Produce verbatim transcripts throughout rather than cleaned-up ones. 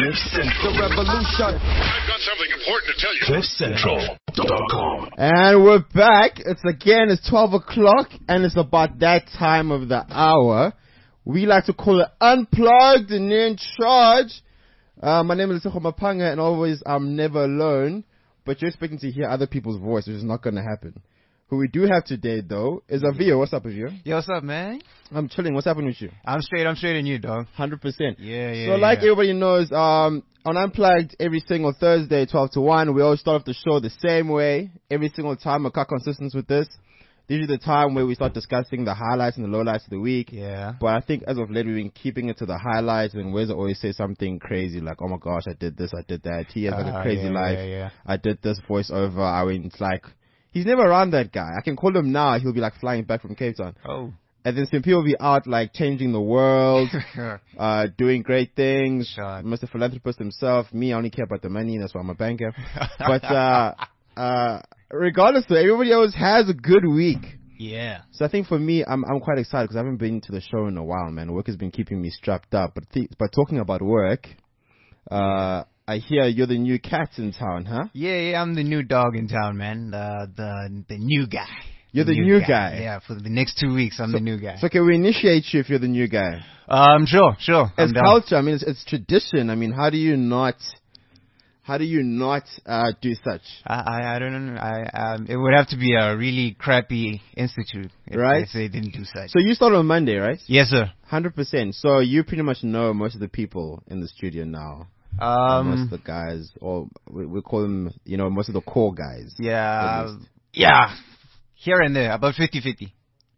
Cliff Central. The revolution. I've got something important to tell you. Cliff Central dot com. And we're back. It's again, it's twelve o'clock, and it's about that time of the hour. We like to call it Unplugged and In Charge. Uh, my name is Lesego Mapanga, and always I'm never alone. But you're expecting to hear other people's voice, which is not going to happen. Who we do have today, though, is Avio. What's up, Avio? Yo, what's up, man? I'm chilling. What's happening with you? I'm straight. I'm straight on you, dog. one hundred percent. Yeah, yeah. So, like yeah. everybody knows, um, on Unplugged, every single Thursday, twelve to one, we always start off the show the same way. Every single time, we're quite consistent with this. This is the time where we start discussing the highlights and the lowlights of the week. Yeah. But I think as of late, we've been keeping it to the highlights, and Wes always say something crazy like, oh my gosh, I did this, I did that. He has like Uh, a crazy yeah, life. yeah, yeah. I did this voiceover. I mean, it's like, he's never around that guy. I can call him now. He'll be like flying back from Cape Town. Oh. And then Simpy will be out like changing the world, uh, doing great things. Sure. Mister Philanthropist himself. Me, I only care about the money. That's why I'm a banker. But, uh, uh, regardless though, everybody else has a good week. Yeah. So I think for me, I'm I'm quite excited because I haven't been to the show in a while, man. Work has been keeping me strapped up. But th- but talking about work, uh, I hear you're the new cat in town, huh? Yeah, yeah. I'm the new dog in town, man. The the the new guy. You're the, new, guy. Yeah. For the next two weeks, I'm so, the new guy. So can we initiate you if you're the new guy? Um, sure, sure. It's I'm down. culture. I mean, it's, it's tradition. I mean, how do you not? How do you not uh, do such? I, I I don't know. I um, it would have to be a really crappy institute if, Right. if they didn't do such. So you started on Monday, right? Yes, sir. one hundred percent. So you pretty much know most of the people in the studio now. Um. most of the guys, or we, we call them, you know, most of the core guys. Yeah. at least. Yeah. Here and there, about fifty-fifty.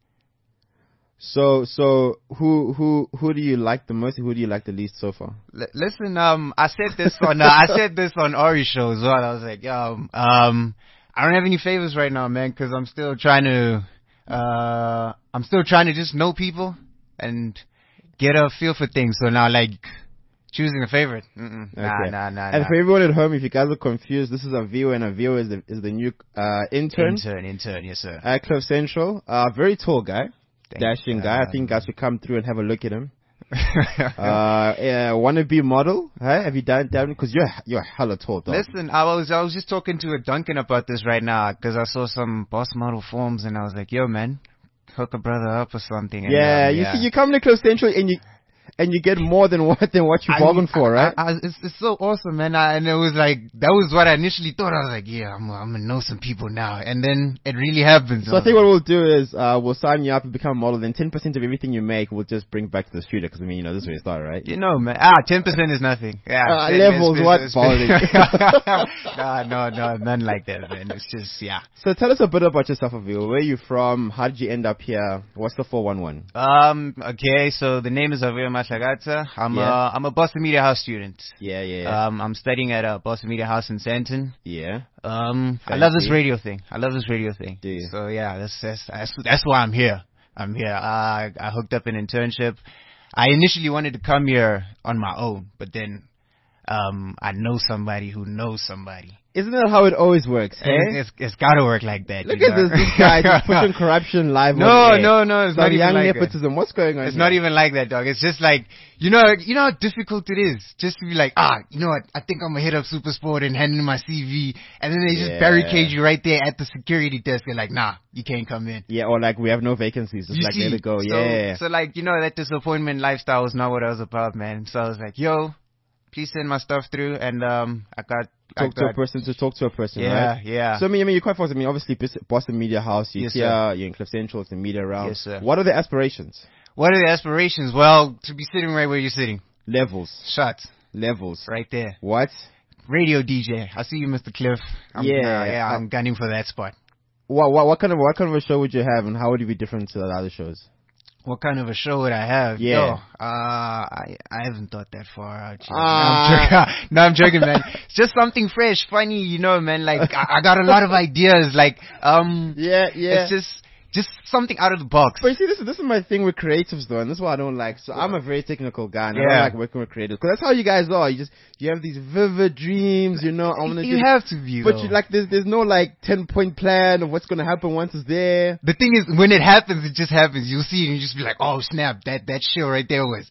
So, so who who who do you like the most? Who do you like the least so far? L- listen, um, I said this on uh, I said this on Ari's show as well. I was like, yo, um, I don't have any favors right now, man, because I'm still trying to, uh, I'm still trying to just know people and get a feel for things. So now, like, choosing a favorite, mm-mm. Okay. nah, nah, nah. And nah. for everyone at home, if you guys are confused, this is a viewer, and a viewer is the is the new uh, intern intern, intern, yes, sir. at Cliff Central. Uh, very tall guy, Thank dashing you. guy. I think guys should come through and have a look at him. uh, yeah, wannabe model, huh? Have you done that? Because you're you're hella tall, dog. Listen, I was I was just talking to a Duncan about this right now because I saw some boss model forms and I was like, yo, man, hook a brother up or something. And, Yeah, um, you yeah. see, you come to Cliff Central and you and you get more than what than what you I bargained mean, for, right? I, I, it's, it's so awesome, man. I, and it was like, that was what I initially thought. I was like, yeah, I'm, I'm going to know some people now. And then it really happens. So I think what we'll do is uh, we'll sign you up and become a model. Then ten percent of everything you make we'll just bring back to the studio because, I mean, you know, this is where you started, right? You know, man. Ah, ten percent is nothing. Yeah. Uh, ten levels, is- what? is- Balling. no, no, no, none like that, man. It's just, yeah. So tell us a bit about yourself, Avil. Where are you from? How did you end up here? What's the four one one? Um, okay, so the name is Avio Matlagata. I'm Yeah. a, I'm a Boston Media House student. Yeah, yeah, yeah. Um, I'm studying at a Boston Media House in Santon. yeah. Um, I love this Fancy. radio thing. I love this radio thing. Do you? So yeah, that's that's that's, that's why I'm here. I'm here. Uh, I hooked up an internship. I initially wanted to come here on my own, but then um, I know somebody who knows somebody. Isn't that how it always works, And eh? It's, it's got to work like that. Look you at know? this, this guy just pushing corruption live No, on air. no, no, it's Some not even young like that. nepotism. What's going on It's here? not even like that, dog. It's just like, you know, you know how difficult it is just to be like, ah, you know what? I think I'm gonna hit up Super Sport and hand in my C V, and then they just Yeah. barricade you right there at the security desk. They're like, nah, you can't come in. Yeah, or like we have no vacancies. Just You like see? let it go. So, Yeah. So like, you know, that disappointment lifestyle was not what I was about, man. So I was like, yo, please send my stuff through, and um, I got Talk I to a got, person to talk to a person, Yeah, right? yeah. So I mean, I mean, you're quite fast. I mean, obviously, Bos- Boston Media House. You're Yes, here. sir. You're in Cliff Central. It's the media round. Yes, sir. What are the aspirations? What are the aspirations? Well, to be sitting right where you're sitting. Levels. Shots. Levels. Right there. What? Radio D J. I see you, Mister Cliff. I'm, Yeah, uh, yeah, I- I'm gunning for that spot. What, what? What kind of what kind of a show would you have, and how would you be different to the other shows? What kind of a show would I have? Yeah. Yo, uh, I I haven't thought that far out. Yet. Ah. No, I'm joking. No, I'm joking, man. It's just something fresh, funny, you know, man. Like I, I got a lot of ideas. Like um, Yeah, yeah. it's just just something out of the box. But you see, this is this is my thing with creatives, though, and this is what I don't like. So I'm a very technical guy, and I Yeah. don't like working with creatives because that's how you guys are. You just you have these vivid dreams, you know. I want to You do, have to be, but though. you like there's there's no like ten point plan of what's gonna happen once it's there. The thing is, when it happens, it just happens. You'll see it and you just be like, oh, snap, that, that show right there was it.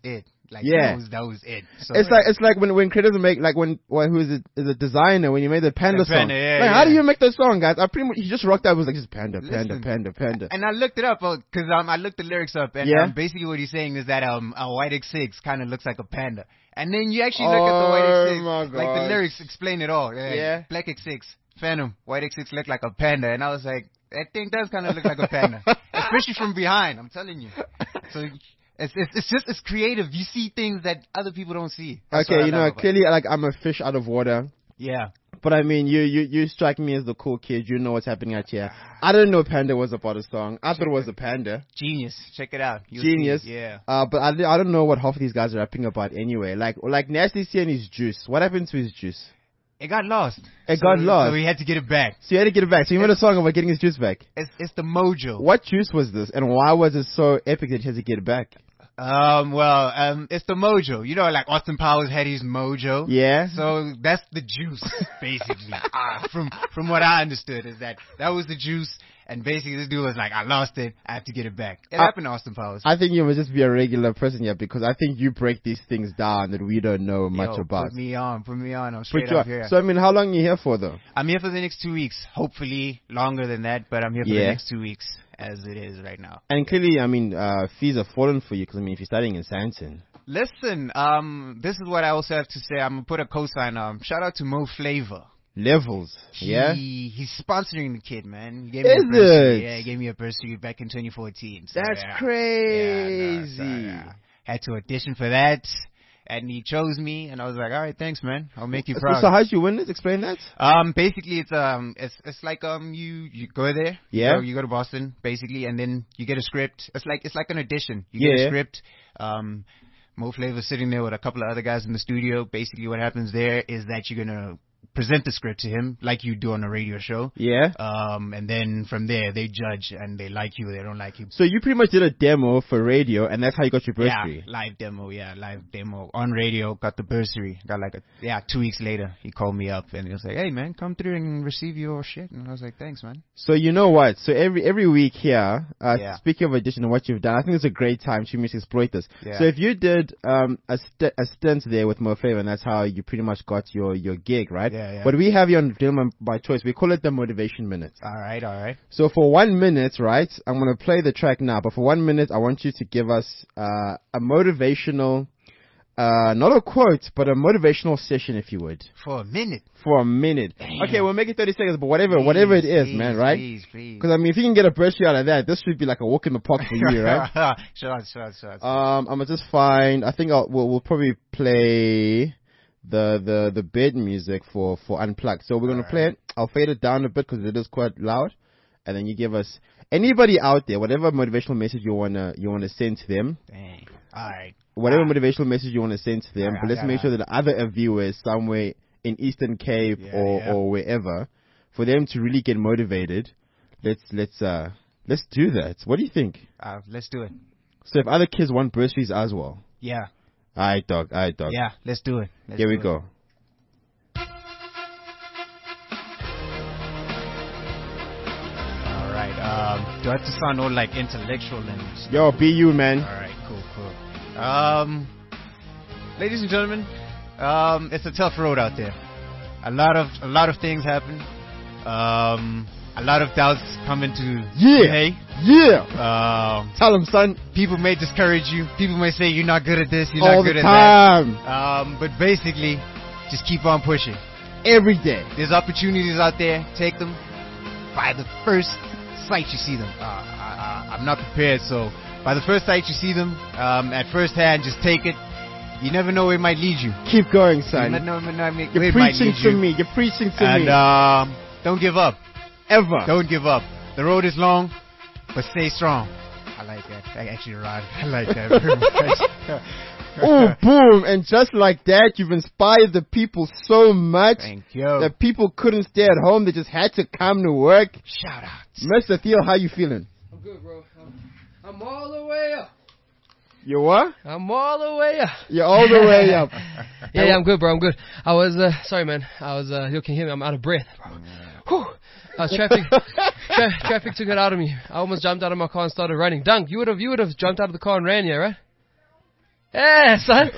Like Yeah. that was, that was it. So It's like it's like when when creators make like when well, who is it is a designer when you made the Panda The song. Panda, yeah, like how do yeah. you make the song, guys? I pretty much he just rocked out. It was like just Panda, Panda, Listen. Panda, Panda. And I looked it up because um, I looked the lyrics up, and Yeah. um, basically what he's saying is that um, a white X six kind of looks like a panda. And then you actually look at the white Oh X six, my like the gosh. lyrics explain it all. Like, Yeah. Black X six, Phantom, white X six look like a panda, and I was like, that thing does kind of look like a panda, especially from behind. I'm telling you. So it's it's, it's just it's creative. You see things that other people don't see. That's what Okay, I you know love about it. clearly like I'm a fish out of water. Yeah. But I mean, you, you, you strike me as the cool kid. You know what's happening out here. I didn't know Panda was about a song. I thought it was a panda. Genius. Check it out. You'll Genius. see. Yeah. Uh, but I, I don't know what half of these guys are rapping about anyway. Like, like Nasty C and his juice. What happened to his juice? It got lost. It So- got lost. So we had to get it back. So you had to get it back. So you made a song about getting his juice back. It's it's the mojo. What juice was this? And why was it so epic that he had to get it back? Um, well, um, it's the mojo. You know, like Austin Powers had his mojo. Yeah? So that's the juice, basically. uh, from from what I understood is that that was the juice, and basically this dude was like, I lost it, I have to get it back. It I- happened to Austin Powers. I think you must just be a regular person here because I think you break these things down that we don't know much Yo, about. Put me on, put me on. I'm Put straight you up on. here. So I mean, how long are you here for though? I'm here for the next two weeks. Hopefully longer than that, but I'm here for Yeah. the next two weeks as it is right now. And clearly, I mean, uh, fees have fallen for you because I mean, if you're studying in Santon. Listen, um, this is what I also have to say. I'm gonna put a cosign. Um, shout out to Mo Flavor. Levels, He, yeah? he's sponsoring the kid, man. He gave me Is a bursary. it? Yeah, he gave me a bursary back in twenty fourteen. So, That's yeah. crazy. Yeah, no, so, yeah. Had to audition for that, and he chose me, and I was like, all right, thanks, man. I'll make you So, proud. so how'd you win it? Explain that. Um, basically, it's um, it's it's like um, you you go there, Yeah. you go, you go to Boston, basically, and then you get a script. It's like it's like an audition. You get Yeah. a script. Um, Mo Flavor sitting there with a couple of other guys in the studio. Basically, what happens there is that you're gonna present the script to him like you do on a radio show. Yeah. Um, and then from there they judge and they like you, they don't like you. So you pretty much did a demo for radio, and that's how you got your Yeah, bursary. live demo, yeah, live demo on radio, got the bursary, got like a, yeah, two weeks later, he called me up and he was like, hey man, come through and receive your shit. And I was like, thanks man. So you know what? So every every week here, uh, Yeah. speaking of audition and what you've done, I think it's a great time to maybe exploit this. Yeah. So if you did um, a, st- a stint there with Mo Flavor, and that's how you pretty much got your, your gig, right? Yeah, yeah. What we have here on Gentleman by Choice, we call it the Motivation Minute. Alright, alright. So for one minute, right, I'm going to play the track now, but for one minute, I want you to give us uh, a motivational, uh, not a quote, but a motivational session, if you would, For a minute. for a minute. Damn. Okay, we'll make it thirty seconds, but whatever, whatever it is, Please, man, right? Please, please. Because I mean, if you can get a bursary out of that, this should be like a walk in the park for you, right? Sure, sure, sure. Um, I'm gonna just find. I think I'll, we'll, we'll probably play the the the bed music for for Unplugged. So we're gonna Alright. play it. I'll fade it down a bit because it is quite loud, and then you give us anybody out there whatever motivational message you wanna you wanna send to them. Dang. Alright. Whatever Ah. motivational message you want to send to them, Alright, but let's alright, make sure that the other viewers somewhere in Eastern Cape Yeah, or, yeah. or wherever, for them to really get motivated, let's let's uh let's do that. What do you think? Uh, let's do it. So if other kids want bursaries as well, Yeah. alright dog, alright dog. Yeah, let's do it. Let's Here we do it. go. Alright, um, do I have to sound all like intellectual and stuff? Yo, be you, man. Alright, cool, cool. Um, ladies and gentlemen, um, it's a tough road out there. A lot of, a lot of things happen. Um, a lot of doubts come into Yeah. play. Yeah. Um, Tell them, son, people may discourage you. People may say you're not good at this, you're all not the good at time, that. Um, but basically, just keep on pushing. every day. There's opportunities out there. Take them by the first sight you see them. Uh, I, I, I'm not prepared, so by the first sight you see them, um, at first hand, just take it. You never know where it might lead you. Keep going, You son. never know where it You're might preaching lead to you. me. You're preaching to And me. um, don't give up. Ever. Don't give up. The road is long, but stay strong. I like that. I actually ride. I like that very much. Oh, boom. And just like that, you've inspired the people so much Thank you. that people couldn't stay at home. They just had to come to work. Shout out. Mister Theo, how you feeling? I'm good, bro. I'm, I'm all the way up. You what? I'm all the way up. You're all the way up. Yeah, yeah, I'm good, bro. I'm good. I was, uh, sorry, man. I was, uh, you can hear me. I'm out of breath, bro. Whew. I was traffic, tra- traffic took it out of me. I almost jumped out of my car and started running. Dunk, you would have, you would have jumped out of the car and ran, yeah, right? Yeah, son.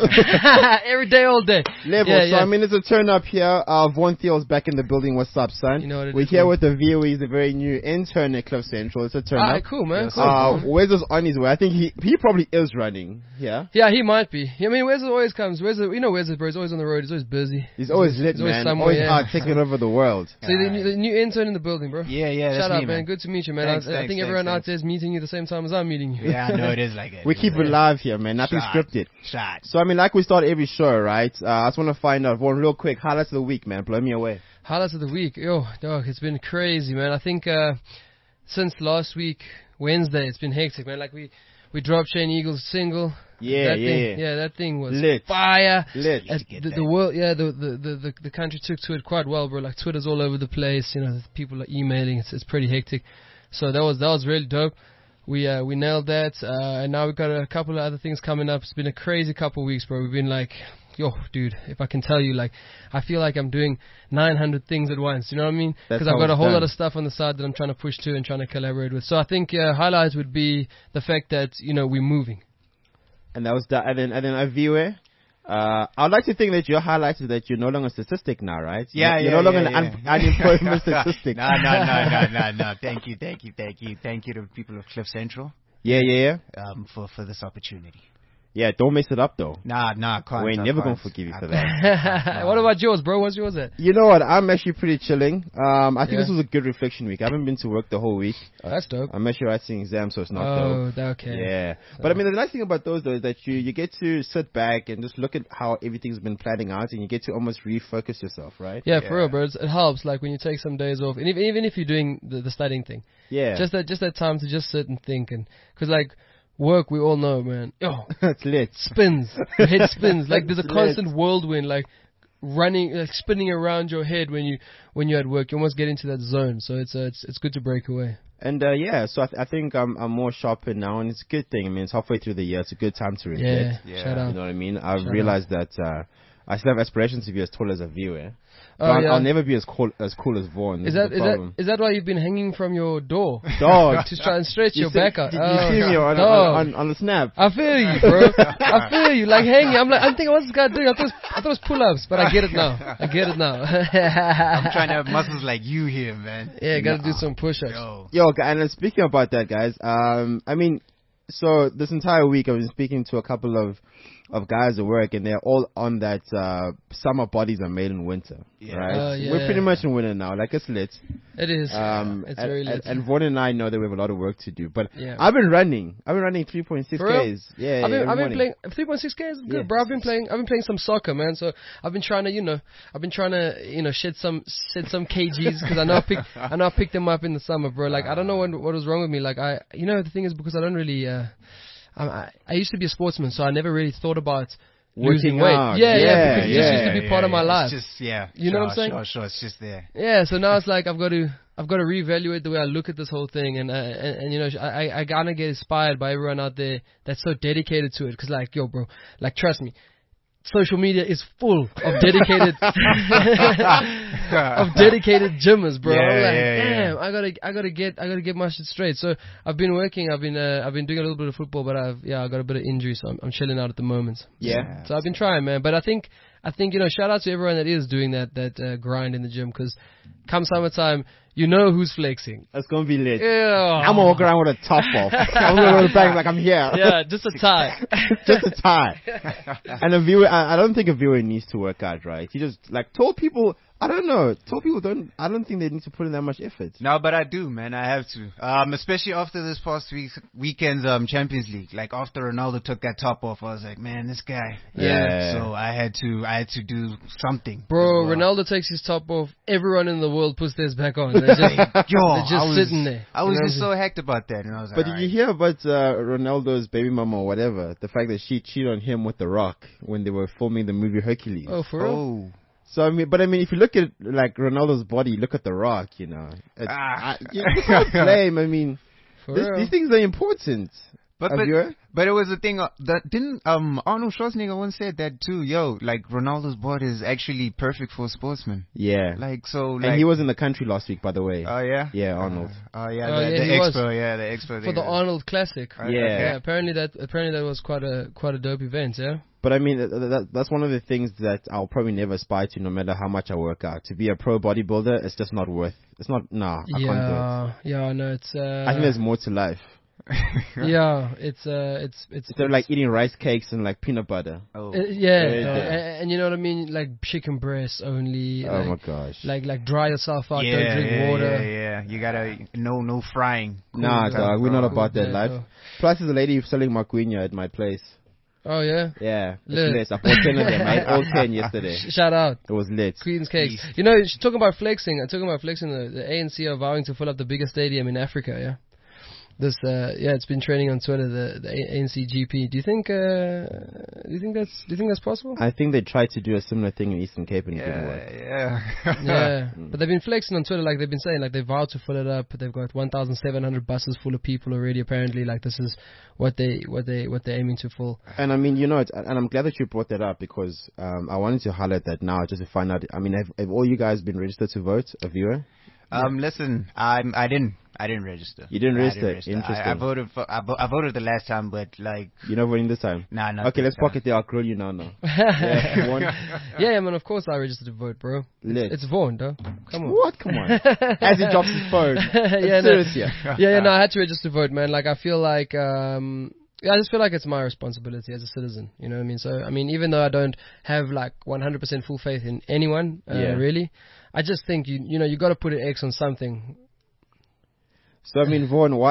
Every day, all day. Level. Yeah, so, yeah. I mean, it's a turn up here. Uh, Von Thiel's back in the building. What's up, son? You know what it We're is, here man. with the V O E. He's a very new intern at Cliff Central. It's a turn Alright, up. cool, man. Yes, Cool. Uh, Wes is on his way. I think he he probably is running. Yeah. Yeah, he might be. I mean, Wes always comes. Wes, you know, Wes, bro. He's always on the road. He's always busy. He's always lit, he's always man. somewhere, Always yeah. out taking over the world. So the, new- the new intern in the building, bro. Yeah, yeah, that's Shout me, out, man. man. Good to meet you, man. Thanks, I, I thanks, think thanks, everyone out thanks. there is meeting you the same time as I'm meeting you. Yeah, I know it is like it. We keep it live here, man. Nothing Shot. scripted. Shot. So, I mean, like we start every show, right? Uh, I just want to find out one real quick. Highlights of the week, man. Blow me away. Highlights of the week. Yo, dog, it's been crazy, man. I think uh, since last week, Wednesday, it's been hectic, man. Like, we, we dropped Shane Eagles' single. Yeah, that yeah, thing, yeah. yeah, that thing was Lit. fire. Lit. As get the, that. the world, yeah, the, the, the, the, the country took to it quite well, bro. Like, Twitter's all over the place. You know, people are emailing. It's, it's pretty hectic. So that was that was really dope. We uh, we nailed that, uh, and now we've got a couple of other things coming up. It's been a crazy couple of weeks, bro. We've been like, yo, dude, if I can tell you, like, I feel like I'm doing nine hundred things at once. You know what I mean? That's Because I've how got a it's whole done. lot of stuff on the side that I'm trying to push to and trying to collaborate with. So I think uh, highlights would be the fact that, you know, we're moving. And that was that. And then, and then a viewer. Uh, I'd like to think that your highlight is that you're no longer a statistic now, right? Yeah, you're, yeah, You're no longer yeah, an yeah. un- unemployment statistic. No, no, no, no, no, no. Thank you, thank you, thank you, thank you to the people of Cliff Central Yeah, yeah, yeah. um, for for this opportunity. Yeah, don't mess it up though. Nah, nah, can't. We're I never gonna can't. forgive you I for can't. that. What about yours, bro? What's yours at? You know what? I'm actually pretty chilling. Um, I think Yeah. this was a good reflection week. I haven't been to work the whole week. Oh, that's dope. I'm actually writing exams, so it's not Oh, dope. okay. Yeah, but I mean, the nice thing about those though is that you you get to sit back and just look at how everything's been planning out, and you get to almost refocus yourself, right? Yeah, Yeah. for real, bro. It's, it helps, like, when you take some days off, and even, even if you're doing the, the studying thing, Yeah, just that just that time to just sit and think, and because like work, we all know, man. Yo, it's lit. spins, your head spins. Like there's a Lit. constant whirlwind, like running, like spinning around your head when you when you're at work. You almost get into that zone. So it's uh, it's it's good to break away. And uh, yeah, so I, th- I think I'm I'm more sharper now, and it's a good thing. I mean, it's halfway through the year. It's a good time to Yeah, reflect. Yeah. shout You out. know what I mean? I've Shout realized that uh, I still have aspirations to be as tall as a viewer. Oh, I'll, yeah. I'll never be as cool as cool as Vaughn. This Is that the is that problem. is that why you've been hanging from your door Dog? to try and stretch You your see- back out? Did you Oh, see me on, dog. on, on, on the snap? I feel you, bro. I feel you. Like hanging. I'm like, I'm thinking, what's this guy doing? I thought it was, I thought it was pull-ups, but I get it now. I get it now. I'm trying to have muscles like you here, man. Yeah, gotta do some push-ups. Yo. Yo, gu- and then speaking about that, guys, um, I mean, so this entire week I've been speaking to a couple of of guys at work, and they're all on that uh, summer bodies are made in winter, Yeah. right? Oh, yeah. We're pretty much in winter now, like it's lit. It is. Um, it's and, very and, lit. and Vaughn and I know that we have a lot of work to do, but Yeah. I've been running. I've been running three point six For real? Ks. Yeah, I've been, every I've been morning. playing three point six K is good, Yeah. bro. I've been playing, I've been playing some soccer, man. So I've been trying to, you know, I've been trying to, you know, shed some, shed some kgs because I know I picked, I know I picked them up in the summer, bro. Like I don't know what, what was wrong with me. Like I, you know, the thing is because I don't really, uh, I, I, I used to be a sportsman, so I never really thought about losing Working weight. out. Yeah, yeah, Yeah, because it just used to yeah, be part of my It's life. just, yeah. You know sure, what I'm saying? Sure, sure. It's just there. Yeah, so now it's like I've got to I've got to reevaluate the way I look at this whole thing, and uh, and, and you know I I, I gotta get inspired by everyone out there that's so dedicated to it, because like yo bro, like trust me, social media is full of dedicated of dedicated gymmers, bro. Yeah, I'm like, yeah, yeah. damn, I gotta I gotta get I gotta get my shit straight. So I've been working, I've been uh, I've been doing a little bit of football, but I've yeah I got a bit of injury, so I'm, I'm chilling out at the moment. Yeah. So I've been trying, man. But I think, I think you know, shout out to everyone that is doing that that uh, grind in the gym, because come summertime, you know who's flexing. It's gonna be lit. Yeah. I'm gonna walk around with a top off. I'm gonna go back like I'm here. Yeah, just a tie. Just a tie. And a viewer, I, I don't think a viewer needs to work out, right? You just like tall people. I don't know. Tall people don't. I don't think they need to put in that much effort. No, but I do, man. I have to. Um, especially after this past week, weekend's um Champions League. Like after Ronaldo took that top off, I was like, man, this guy. Yeah. So I had to, I had to do something. Bro, as well. Ronaldo takes his top off. Everyone in the world puts theirs back on. They're just, Yo, they're just I was, sitting there. I was You know just what so hacked about that, and I was like, But did you alright. hear about uh, Ronaldo's baby mama or whatever? The fact that she cheated on him with The Rock when they were filming the movie Hercules. Oh, for real? Oh. So I mean, but I mean, if you look at like Ronaldo's body, look at The Rock. You know, it's, Ah. I, you can't blame. I mean, For this, real? these things are important. But A but, viewer? but it was a thing uh, that didn't um Arnold Schwarzenegger once said that too. Yo, like Ronaldo's body is actually perfect for a sportsman. Yeah. Like so, like and he was in the country last week, by the way. Oh yeah. yeah, Arnold. Oh uh, yeah. Oh, the yeah, the he was. expo. Yeah, the expo For thing. the Arnold Classic. Uh, Yeah. okay. Yeah, apparently that apparently that was quite a quite a dope event. Yeah. But I mean, that, that, that's one of the things that I'll probably never aspire to, no matter how much I work out. To be a pro bodybuilder, it's just not worth. It's not. Nah, I can't do it. Yeah, yeah, no, it's. Uh, I think there's more to life. yeah, it's uh, it's it's. Instead of like eating rice cakes and like peanut butter. Oh. Uh, yeah, Very uh, good. and, and you know what I mean, like chicken breasts only. Oh my like, gosh. like like dry yourself out, yeah, don't drink yeah, water. Yeah, yeah. You gotta no no frying. Nah, Cool, dog, we're not cool, about that yeah, life. no. Plus, there's a lady selling marquinha at my place. Oh yeah, Yeah, it's Lit. lit. I bought ten of them. I ate all ten yesterday. Sh- shout out. It was lit. Queen's Cakes. Please. You know, she's talking about flexing. I'm talking about flexing. The, the A N C are vowing to fill up the biggest stadium in Africa. Yeah. This, uh, yeah, it's been trending on Twitter. The, the A N C G P. Do you think? Uh, do you think that's? Do you think that's possible? I think they tried to do a similar thing in Eastern Cape and it didn't work. Yeah, yeah. Yeah, but they've been flexing on Twitter, like they've been saying, like they vowed to fill it up. They've got one thousand seven hundred buses full of people already. Apparently, like this is what they, what they, what they're aiming to fill. And I mean, you know, it's, and I'm glad that you brought that up because um, I wanted to highlight that now just to find out. I mean, have, have all you guys been registered to vote, a viewer? Um, listen, I I didn't I didn't register. You didn't I register? I, Interesting. I voted for I, vo- I voted the last time, but like You're not voting this time? nah, not Okay, this let's time. pocket there. I'll grill you now, now. Yeah, you want- Yeah, I mean, of course I registered to vote, bro. Lit. It's Vaughan, though. Come on. What? Come on. As he drops his phone. yeah, It's no. serious here. yeah, yeah, no, I had to register to vote, man. Like, I feel like, um, yeah, I just feel like it's my responsibility as a citizen. You know what I mean? So, I mean, even though I don't have like one hundred percent full faith in anyone, uh, Yeah. really, I just think you, you know, you got to put an X on something. So, I mean, Vaughan, what?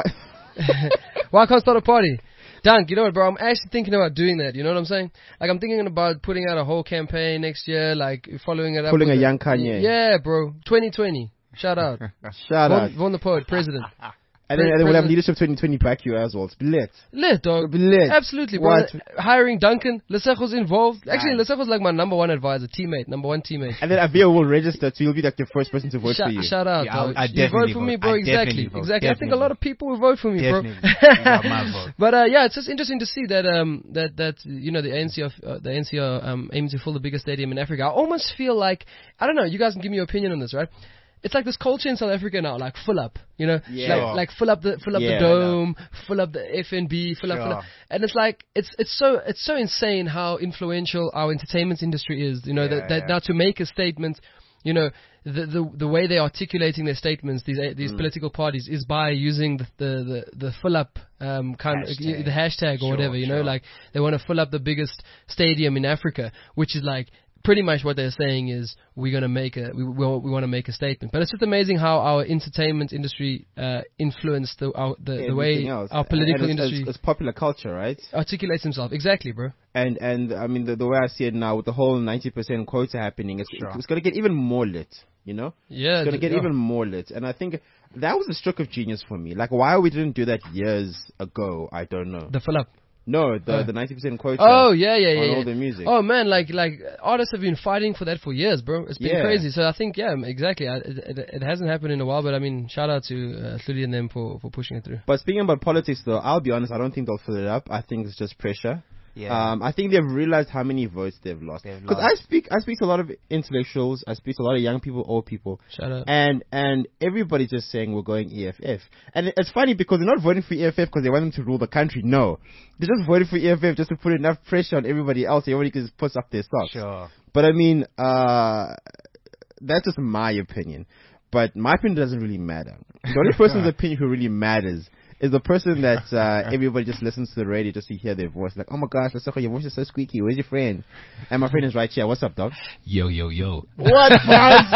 Why can't start a party? Dunk, you know what, bro? I'm actually thinking about doing that. You know what I'm saying? Like, I'm thinking about putting out a whole campaign next year, like following it up. Pulling with a young Kanye. Yeah, bro. twenty twenty. Shout out. Shout out. Von, Von the Poet, president. And then, and then we'll have President- Leadership twenty twenty back you as well. It's lit. Lit, dog. It'll be lit. Absolutely, bro. What? Hiring Duncan. Lesejo's involved. Actually, Nice. Lesejo's like my number one advisor, teammate, number one teammate. And then Avia will register, so you'll be like the first person to vote Shout, for you. shout out, Yeah, I'll- dog. I you vote definitely for me, vote. bro. I Exactly, definitely vote. exactly. I think a Definitely. lot of people will vote for me, Definitely. bro. You got my vote. But uh, yeah, it's just interesting to see that um that that you know the A N C of uh, the A N C are um aiming to fill the biggest stadium in Africa. I almost feel like I don't know. You guys can give me your opinion on this, right? It's like this culture in South Africa now, like full up, you know, Yeah. like like fill up the fill up Yeah, I the dome, fill up the F and B, fill up, fill Sure. up, and it's like it's it's so it's so insane how influential our entertainment industry is. You know Yeah, that, that yeah. now to make a statement, you know, the the the way they're articulating their statements, these uh, Mm. these political parties, is by using the the the, the fill up um kind Hashtag. of the hashtag or Sure, whatever. You know, sure. like they want to fill up the biggest stadium in Africa, which is like. Pretty much what they're saying is we're gonna make a we we, we want to make a statement, but it's just amazing how our entertainment industry uh, influenced the our, the, the way Everything else. our political And it's, industry It's, it's popular culture, right? articulates himself. Exactly, bro. And and I mean the, the way I see it now with the whole ninety percent quota happening, it's Sure. it's gonna get even more lit. You know, Yeah, it's gonna th- get yeah. even more lit. And I think that was a stroke of genius for me. Like why we didn't do that years ago, I don't know. the fill up. No, the Uh. the ninety percent quota. Oh yeah, yeah, yeah. on yeah. all the music. Oh man, like like artists have been fighting for that for years, bro. It's been Yeah. crazy. So I think yeah, exactly. I, it, it, it hasn't happened in a while, but I mean, shout out to uh, Hludi and them for for pushing it through. But speaking about politics, though, I'll be honest. I don't think they'll fill it up. I think it's just pressure. Yeah. Um, I think they've realized how many votes they've lost. They've Because lost. I speak, I speak to a lot of intellectuals. I speak to a lot of young people, old people, Shout out. and and everybody's just saying we're going E F F. And it- it's funny because they're not voting for E F F because they want them to rule the country. No, they're just voting for E F F just to put enough pressure on everybody else. So everybody can just push up their socks. Sure. But I mean, uh, that's just my opinion. But my opinion doesn't really matter. The only person's opinion who really matters is the person that uh, everybody just listens to the radio just to hear their voice. Like, oh my gosh, Lesejo, your voice is so squeaky. Where's your friend? And my friend is right here. What's up, dog? Yo, yo, yo. What, man?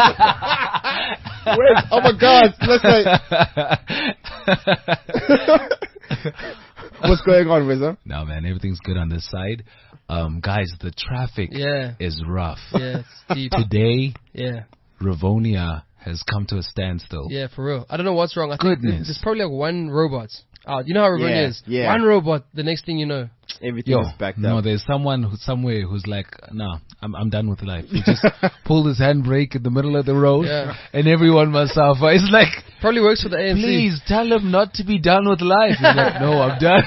Wait, oh my gosh. Let's say. What's going on, Rizzo? No, man, everything's good on this side. Um, guys, the traffic Yeah. is rough. Yeah, it's deep. Today, Yeah, Ravonia has come to a standstill. yeah, for real. I don't know what's wrong. I Goodness. think there's probably like one robot. out. You know how Ravine Yeah, is. yeah. One robot, the next thing you know. Everything Yo, is backed no, up. there's someone who, somewhere who's like, nah, I'm I'm done with life. He just pulled his handbrake in the middle of the road, Yeah. and everyone must suffer. It's like, Probably works for the A N C. please tell him not to be done with life. He's like, no, I'm done.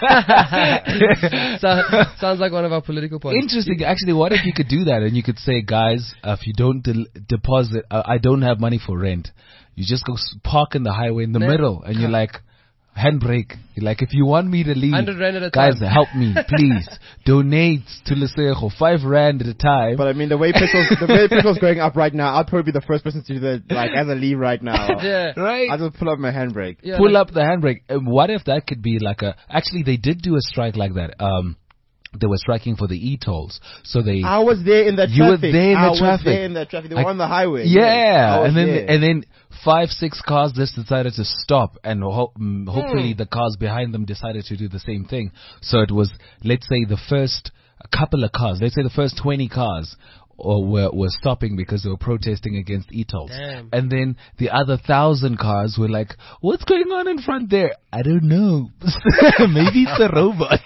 so, sounds like one of our political parties. Interesting. Actually, what if you could do that and you could say, guys, uh, if you don't del- deposit, uh, I don't have money for rent. You just go s- park in the highway in the Ne- middle, and you're like, handbrake. You're like, if you want me to leave, one hundred rand at a guys, time. help me, please. Donate to Lesego, five rand at a time. But I mean, the way petrol's, the way petrol's going up right now, I'd probably be the first person to do that, like, as a leave right now. Yeah. Right? I'll just pull up my handbrake. Yeah, Pull like- up the handbrake. Um, what if that could be like a? Actually, they did do a strike like that. Um, they were striking for the e-tolls, so they. I was there in the You were traffic. there in the I was traffic. there in the traffic. They were I- on the highway. Yeah, I was and then there. and then five, six cars just decided to stop, and ho- mm, hopefully the cars behind them decided to do the same thing. So it was, let's say, the first a couple of cars, let's say the first twenty cars, or were were stopping because they were protesting against e-tolls, Damn. and then the other thousand cars were like, "What's going on in front there? I don't know. Maybe it's a robot."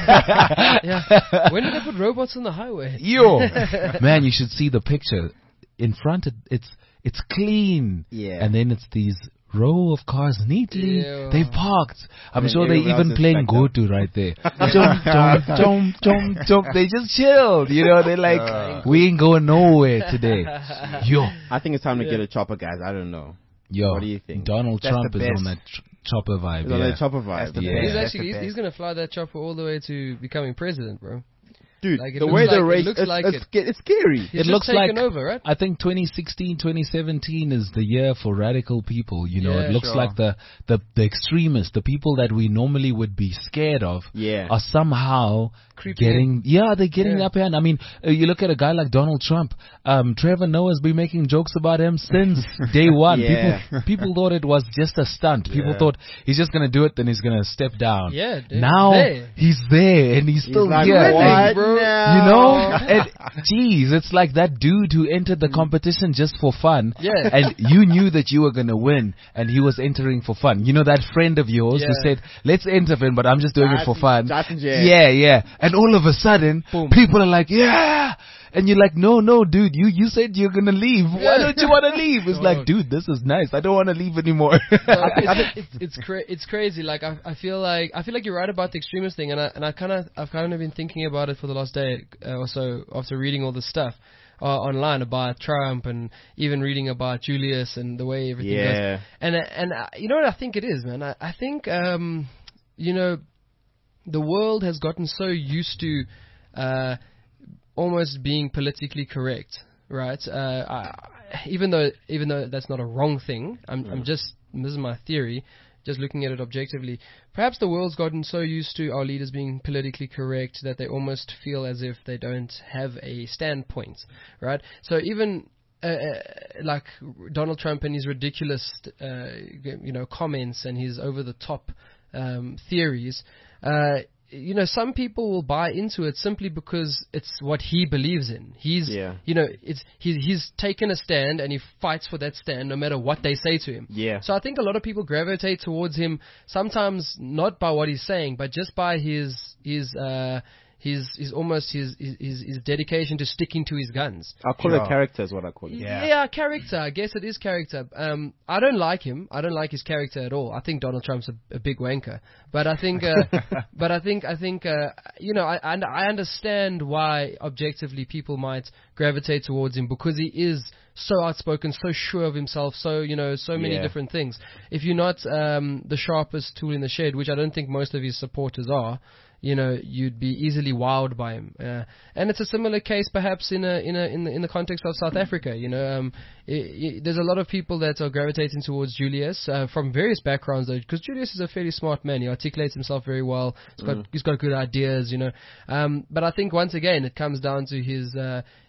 Yeah. When did they put robots on the highway? Yo, man, you should see the picture. In front, it, it's it's clean. Yeah. And then it's these row of cars neatly. Ew. They've parked. I'm And sure they everyone else even is playing backed up. Gotu right there. jump, jump, jump, jump, jump. They just chilled. You know, they're like, Uh. we ain't going nowhere today. Yo, I think it's time to get a chopper, guys. I don't know. yo. What do you think? Donald That's Trump the is best. on that ch- chopper vibe. It's on Yeah. the chopper vibe. the Yeah. best. He's That's actually the he's, best. he's gonna fly that chopper all the way to becoming president, bro. Dude, Like, it the looks way like- the it race, looks it's, like it's, it. sca- it's scary. He's It just looks taken like over, right? I think twenty sixteen, twenty seventeen is the year for radical people. You know, Yeah, it looks sure. like the, the the extremists, the people that we normally would be scared of, Yeah. are somehow Creeping getting. Yeah, they're getting Yeah. up here. I mean, uh, you look at a guy like Donald Trump. Um, Trevor Noah's been making jokes about him since day one. Yeah. People people thought it was just a stunt. People Yeah. thought he's just gonna do it, then he's gonna step down. Yeah, dude. Now There. he's there and he's He's still like, here. what bro? now? You know, and geez, it's like that dude who entered the competition just for fun. Yeah. And you knew that you were gonna win, and he was entering for fun. You know that friend of yours who Yeah. said, "Let's enter, Finn, but I'm just doing it for fun." Jason J. Yeah, yeah. And all of a sudden, Boom. people are like, "Yeah." And you're like, no, no, dude, you, you said you're gonna leave. Why Yeah. don't you want to leave? It's Dog. like, dude, this is nice. I don't want to leave anymore. So it's, it's, it's, cra- it's crazy. Like I, I feel like I feel like you're right about the extremist thing, and I and I kind of I've kind of been thinking about it for the last day uh, or so after reading all this stuff uh, online about Trump and even reading about Julius and the way everything Yeah. goes. And uh, and uh, you know what I think it is, man. I, I think um, you know the world has gotten so used to uh, almost being politically correct, right? Uh, I, even though even though that's not a wrong thing, I'm, I'm just this is my theory, just looking at it objectively. Perhaps the world's gotten so used to our leaders being politically correct that they almost feel as if they don't have a standpoint, right? So even uh, uh, like Donald Trump and his ridiculous, uh, you know, comments and his over-the-top um, theories. Uh, you know, some people will buy into it simply because it's what he believes in. He's, Yeah. you know, it's he's he's taken a stand and he fights for that stand no matter what they say to him. Yeah. So I think a lot of people gravitate towards him sometimes not by what he's saying, but just by his his uh his his almost his his his dedication to sticking to his guns. I'll call Sure. it character is what I call it. Yeah. Yeah. character. I guess it is character. Um, I don't like him. I don't like his character at all. I think Donald Trump's a, a big wanker. But I think, uh, but I think, I think, uh, you know, I, I I understand why objectively people might gravitate towards him because he is so outspoken, so sure of himself, so you know, so many Yeah. different things. If you're not um, the sharpest tool in the shed, which I don't think most of his supporters are, you know, you'd be easily wowed by him. Uh, and it's a similar case, perhaps, in a in a in the, in the context of South Africa. You know, um, i i there's a lot of people that are gravitating towards Julius uh, from various backgrounds, though, because Julius is a fairly smart man. He articulates himself very well. He's got Mm. he's got good ideas. You know, um, but I think once again it comes down to his. Uh,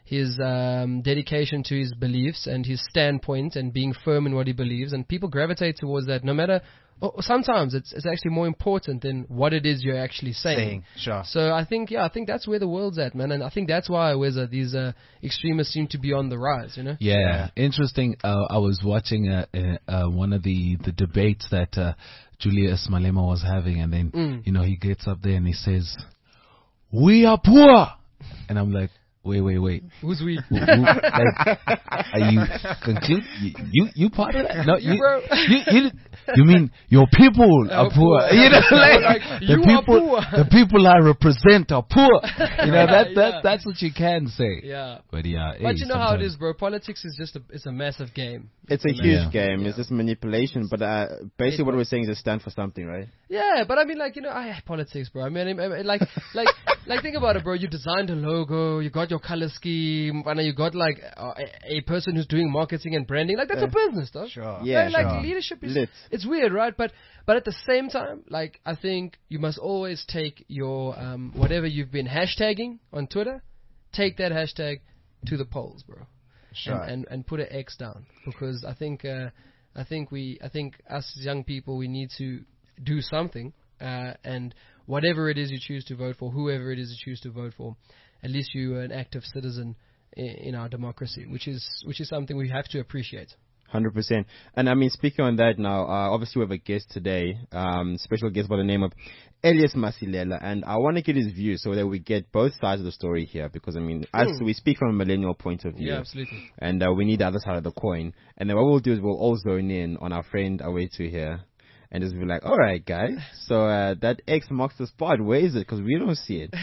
his um, dedication to his beliefs and his standpoint and being firm in what he believes, and people gravitate towards that. No matter, oh, sometimes it's it's actually more important than what it is you're actually saying. Saying, sure. So I think, yeah, I think that's where the world's at, man, and I think that's why Weza, these uh, extremists seem to be on the rise. You know? Yeah, yeah. Interesting. Uh, I was watching uh, uh, uh, one of the the debates that uh, Julius Malema was having, and then Mm. you know he gets up there and he says, "We are poor," and I'm like, wait, wait, wait. Who's we? Who- who- like, are you conclude? You, you you part of that? No, you Bro. you, you, you mean your people are Are poor? poor. You know, like, Like, the you are people poor. the people I represent are poor. You know that that Yeah. that's what you can say. Yeah. But yeah, But hey, you know how it sometimes- is, bro. Politics is just a it's a massive game. It's a huge Yeah. game. It's just manipulation. But uh, basically, what we're saying is to stand for something, right? Yeah, but I mean, like, you know, I politics, bro. I mean, I mean, like, like, like, think about it, bro. You designed a logo, you got your color scheme, and you got like uh, a, a person who's doing marketing and branding. Like, that's a business, though. Sure. Yeah, like, sure. leadership is Lit. it's weird, right? But but at the same time, like, I think you must always take your um whatever you've been hashtagging on Twitter, take that hashtag to the polls, bro. Sure. and, and, and put an X down, because I think uh, I think we I think us young people, we need to do something, uh, and whatever it is you choose to vote for, whoever it is you choose to vote for, at least you are an active citizen in, in our democracy, which is which is something we have to appreciate. Hundred percent. And I mean, speaking on that now, uh, obviously we have a guest today, um, special guest by the name of Elias Masilela, and I want to get his view so that we get both sides of the story here, because I mean, us, we speak from a millennial point of view. Yeah, absolutely. And uh, we need the other side of the coin. And then what we'll do is we'll all zone in on our friend Awetu here, and just be like, all right, guys, so uh, that X marks the spot. Where is it? Because we don't see it.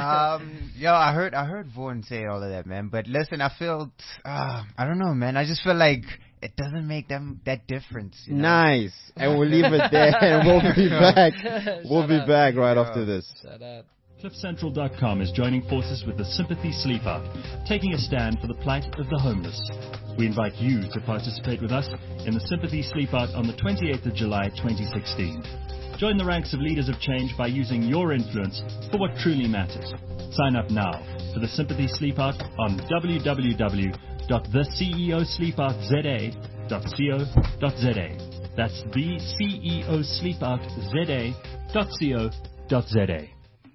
um, yo, I heard, I heard Vaughn say all of that, man. But listen, I feel, uh, I don't know, man. I just feel like it doesn't make them that difference. You know? Nice. And we'll leave it there, and we'll be back. We'll Shut be up. back right Yeah. after this. Shut up. cliff central dot com is joining forces with the Sympathy Sleep Out, taking a stand for the plight of the homeless. We invite you to participate with us in the Sympathy Sleep Out on the twenty-eighth of July twenty sixteen. Join the ranks of leaders of change by using your influence for what truly matters. Sign up now for the Sympathy Sleep Out on w w w dot the c e o sleep out z a dot co dot z a. That's the C E O Sleep Out Z A dot co dot z a.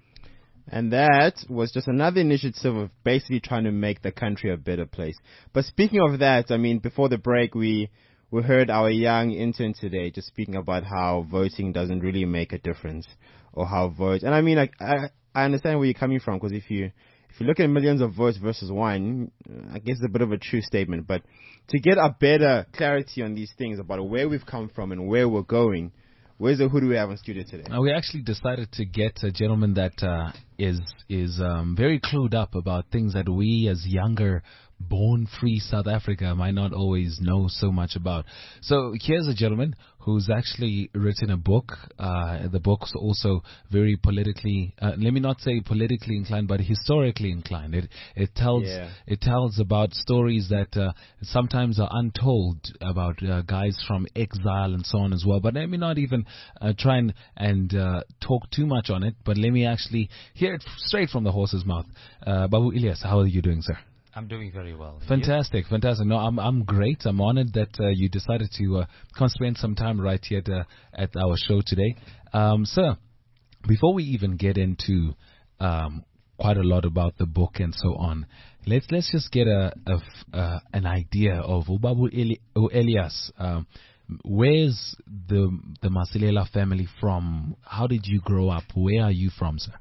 And that was just another initiative of basically trying to make the country a better place. But speaking of that, I mean, before the break, we we heard our young intern today just speaking about how voting doesn't really make a difference, or how vote. And I mean, like, I I understand where you're coming from, because if you if you look at millions of votes versus one, I guess it's a bit of a true statement. But to get a better clarity on these things about where we've come from and where we're going, where's the who do we have in studio today? Uh, we actually decided to get a gentleman that uh, is is um, very clued up about things that we as younger, born free South Africa might not always know so much about. So here's a gentleman who's actually written a book. Uh, the book's also very politically, uh, let me not say politically inclined, but historically inclined. It it tells Yeah. it tells about stories that uh, sometimes are untold about uh, guys from exile and so on as well. But let me not even uh, try and, and uh, talk too much on it, but let me actually hear it straight from the horse's mouth. Uh, Babu Ilyas, how are you doing, sir? I'm doing very well. And you? Fantastic, fantastic. No, I'm I'm great. I'm honored that uh, you decided to uh, come spend some time right here at, uh, at our show today. Um, sir, before we even get into um, quite a lot about the book and so on, let's let's just get a, a f- uh, an idea of Ubabu Eli- U- Elias. Um, where's the the Masilela family from? How did you grow up? Where are you from, sir?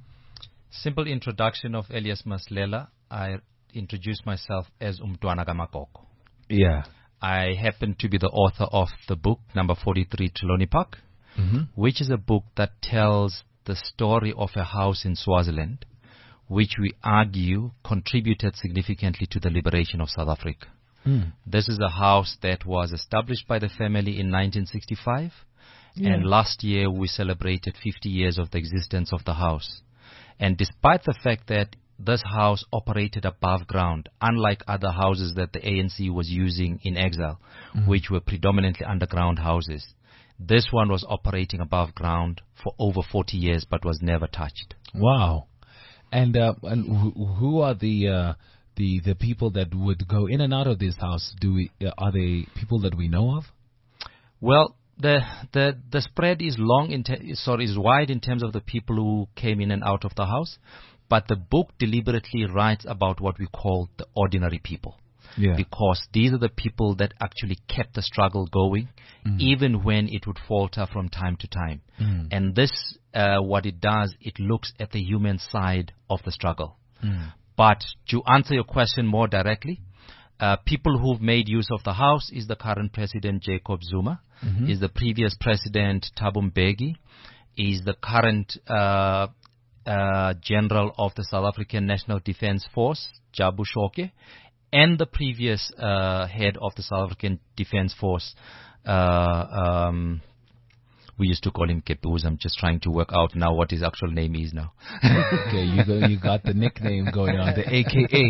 Simple introduction of Elias Masilela. I introduce myself as Umntwana Kamakoko. Yeah. I happen to be the author of the book number forty-three, Trelawney Park, Mm-hmm. which is a book that tells the story of a house in Swaziland, which we argue contributed significantly to the liberation of South Africa. Mm. This is a house that was established by the family in nineteen sixty-five, Yeah. and last year we celebrated fifty years of the existence of the house. And despite the fact that this house operated above ground, unlike other houses that the A N C was using in exile, Mhm. which were predominantly underground houses, this one was operating above ground for over forty years but was never touched. Wow. And uh, and who, who are the uh, the the people that would go in and out of this house, do we uh, are they people that we know of? Well, the the the spread is long in te- sorry is wide in terms of the people who came in and out of the house, but the book deliberately writes about what we call the ordinary people. Yeah. Because these are the people that actually kept the struggle going, Mm. even when it would falter from time to time. Mm. And this, uh, what it does, it looks at the human side of the struggle. Mm. But to answer your question more directly, uh, people who've made use of the house is the current president, Jacob Zuma, Mhm. is the previous president, Thabo Mbeki, is the current uh, uh, general of the South African National Defence Force, Jabu Shoke, and the previous uh, head of the South African Defence Force. Uh, um, we used to call him Kepuza. I'm just trying to work out now what his actual name is now. Okay, you go, you got the nickname going on, the A K A.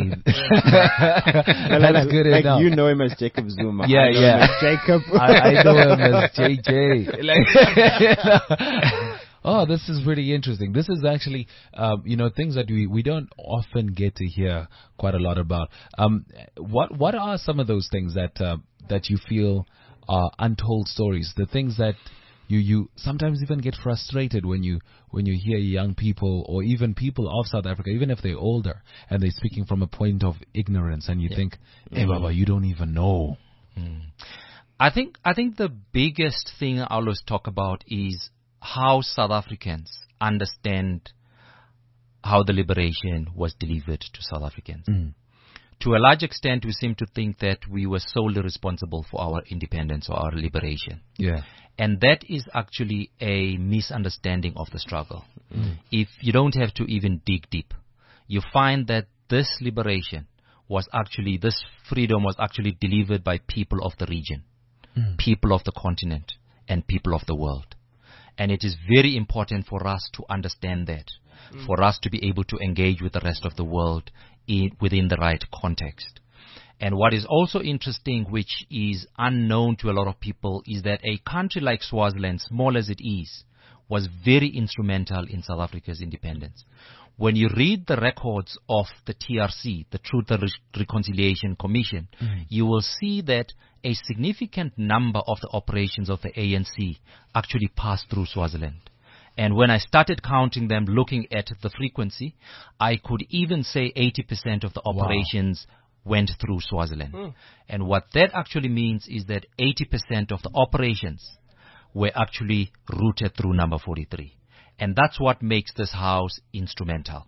Like, That's like, good like enough. you know him as Jacob Zuma. Yeah, I know yeah. him as Jacob. I, I know him as J J. Like, oh, this is really interesting. This is actually, um, you know, things that we, we don't often get to hear quite a lot about. Um, what what are some of those things that uh, that you feel are untold stories? The things that you you sometimes even get frustrated when you when you hear young people or even people of South Africa, even if they're older and they're speaking from a point of ignorance, and you Yeah. think, hey, Baba, you don't even know. I think I think the biggest thing I always talk about is how South Africans understand how the liberation was delivered to South Africans. Mm. To a large extent, we seem to think that we were solely responsible for our independence or our liberation. Yeah. And that is actually a misunderstanding of the struggle. If you don't have to even dig deep, you find that this liberation was actually, this freedom was actually delivered by people of the region, people of the continent, and people of the world. And it is very important for us to understand that, for us to be able to engage with the rest of the world in, within the right context. And what is also interesting, which is unknown to a lot of people, is that a country like Swaziland, small as it is, was very instrumental in South Africa's independence. When you read the records of the T R C, the Truth and Re- Reconciliation Commission, you will see that a significant number of the operations of the A N C actually passed through Swaziland. And when I started counting them, looking at the frequency, I could even say eighty percent of the operations went through Swaziland. And what that actually means is that eighty percent of the operations were actually routed through number forty-three. And that's what makes this house instrumental.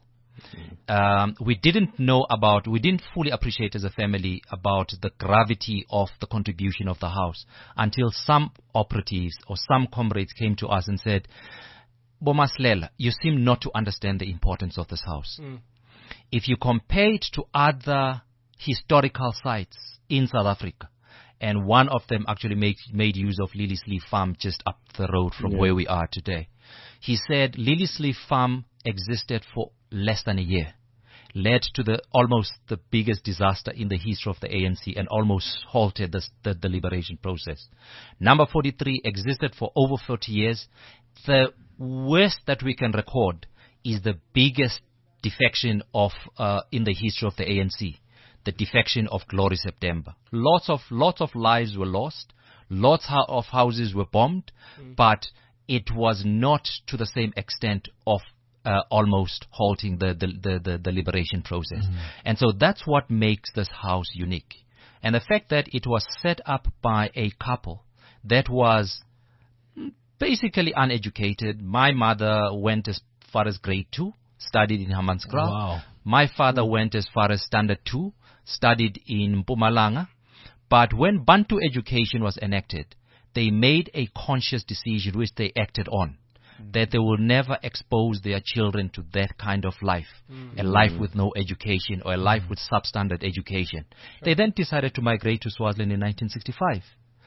Um, we didn't know about, we didn't fully appreciate as a family about the gravity of the contribution of the house until some operatives or some comrades came to us and said, Bomaslela, you seem not to understand the importance of this house. If you compare it to other historical sites in South Africa, and one of them actually made, made use of Liliesleaf Farm just up the road from Yeah. where we are today. He said Liliesleaf Farm existed for less than a year, led to the almost the biggest disaster in the history of the A N C and almost halted the, the, the liberation process. Number forty-three existed for over forty years. The worst that we can record is the biggest defection of uh, in the history of the A N C. The defection of Glory September. Lots of lots of lives were lost. Lots ho- of houses were bombed, but it was not to the same extent of uh, almost halting the the, the, the the liberation process. And so that's what makes this house unique. And the fact that it was set up by a couple that was basically uneducated. My mother went as far as grade two, studied in Hammanskraal. Wow. My father went as far as standard two, studied in Mpumalanga. But when Bantu education was enacted, they made a conscious decision which they acted on, that they will never expose their children to that kind of life, a life with no education or a life with substandard education. They then decided to migrate to Swaziland in nineteen sixty-five.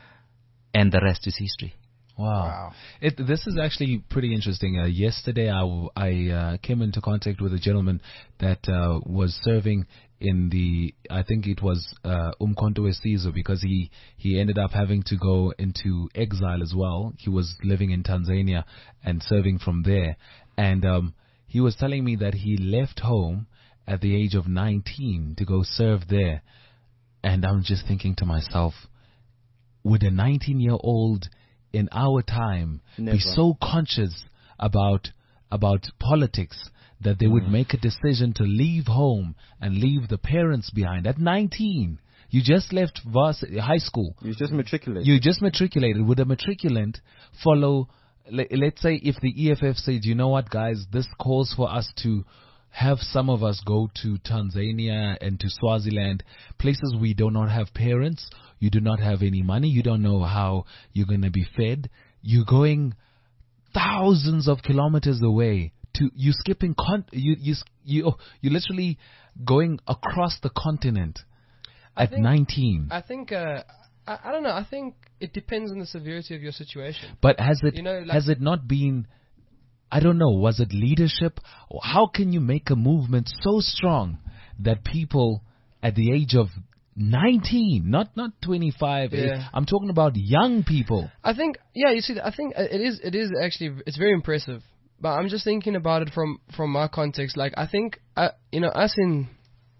And the rest is history. Wow. It, this is actually pretty interesting. Uh, yesterday, I, w- I uh, came into contact with a gentleman that uh, was serving in the, I think it was uh, Umkhonto Wesizwe, because he, he ended up having to go into exile as well. He was living in Tanzania and serving from there. And um, he was telling me that he left home at the age of nineteen to go serve there. And I'm just thinking to myself, would a nineteen-year-old in our time Never. be so conscious about about politics that they would make a decision to leave home and leave the parents behind at nineteen? You just left varsity, high school. You just matriculate. You just matriculated. Would a matriculant follow, le- let's say if the E F F said, you know what, guys, this calls for us to have some of us go to Tanzania and to Swaziland, places we do not have parents, you do not have any money, you don't know how you're going to be fed. You're going thousands of kilometers away. To you skipping con- you you you you literally going across the continent I at think- nineteen. I think uh, I, I don't know. I think it depends on the severity of your situation. But has it You know, like- has it not been? I don't know. Was it leadership? Or how can you make a movement so strong that people at the age of nineteen, not not twenty-five, Yeah. I'm talking about young people. I think, yeah, you see, I think it is, it is actually, it's very impressive. But I'm just thinking about it from, from my context. Like, I think, uh, you know, us in,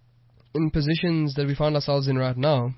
in positions that we find ourselves in right now,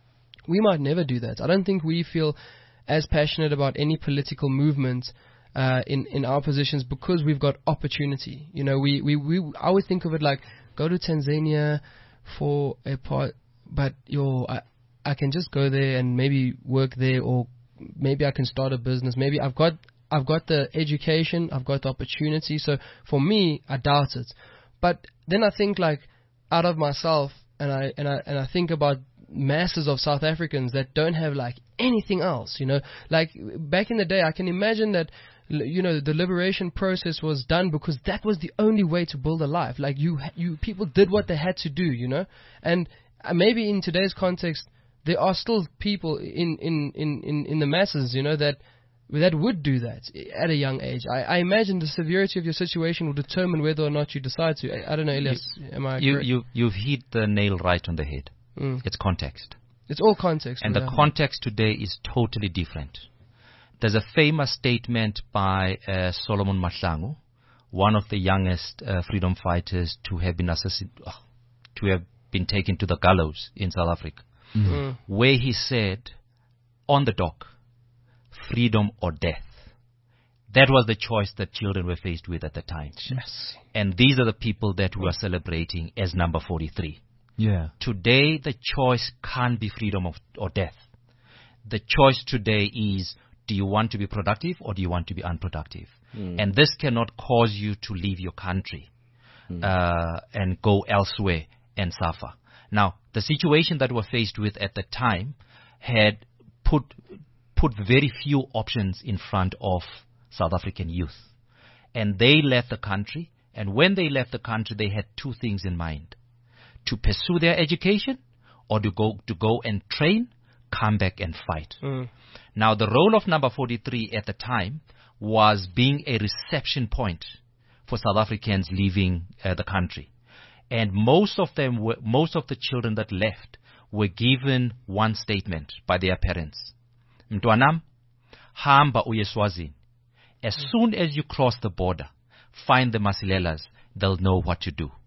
we might never do that. I don't think we feel as passionate about any political movement uh, in, in our positions because we've got opportunity. You know, we, we, we I always think of it like, go to Tanzania for a part, but yo, I, I can just go there and maybe work there, or maybe I can start a business. Maybe I've got I've got the education, I've got the opportunity. So for me, I doubt it. But then I think like out of myself, and I and I and I think about masses of South Africans that don't have like anything else. You know, like back in the day, I can imagine that. You know, the liberation process was done because that was the only way to build a life. Like you, you people did what they had to do. You know, and uh, maybe in today's context, there are still people in in, in, in, in the masses, you know, that that would do that at a young age. I, I imagine the severity of your situation will determine whether or not you decide to. I, I don't know, Elias. am I You, correct? you, you've hit the nail right on the head. Mm. It's context. It's all context. And the yeah. context today is totally different. There's a famous statement by uh, Solomon Mahlangu, one of the youngest uh, freedom fighters to have been assassin- uh, to have been taken to the gallows in South Africa, Mm. where he said, on the dock, freedom or death. That was the choice that children were faced with at the time. Yes. And these are the people that we are celebrating as number forty-three. Yeah. Today, the choice can't be freedom of, or death. The choice today is, do you want to be productive or do you want to be unproductive? Mm. And this cannot cause you to leave your country mm. uh, and go elsewhere and suffer. Now, the situation that we're faced with at the time had put put very few options in front of South African youth. And they left the country, and when they left the country, they had two things in mind: to pursue their education or to go to go and train, come back and fight. Mm. Now, the role of number forty-three at the time was being a reception point for South Africans leaving uh, the country. And most of them, were, most of the children that left were given one statement by their parents. Mtwanam, hamba uye Swazini. As soon as you cross the border, find the Masilelas, they'll know what to do.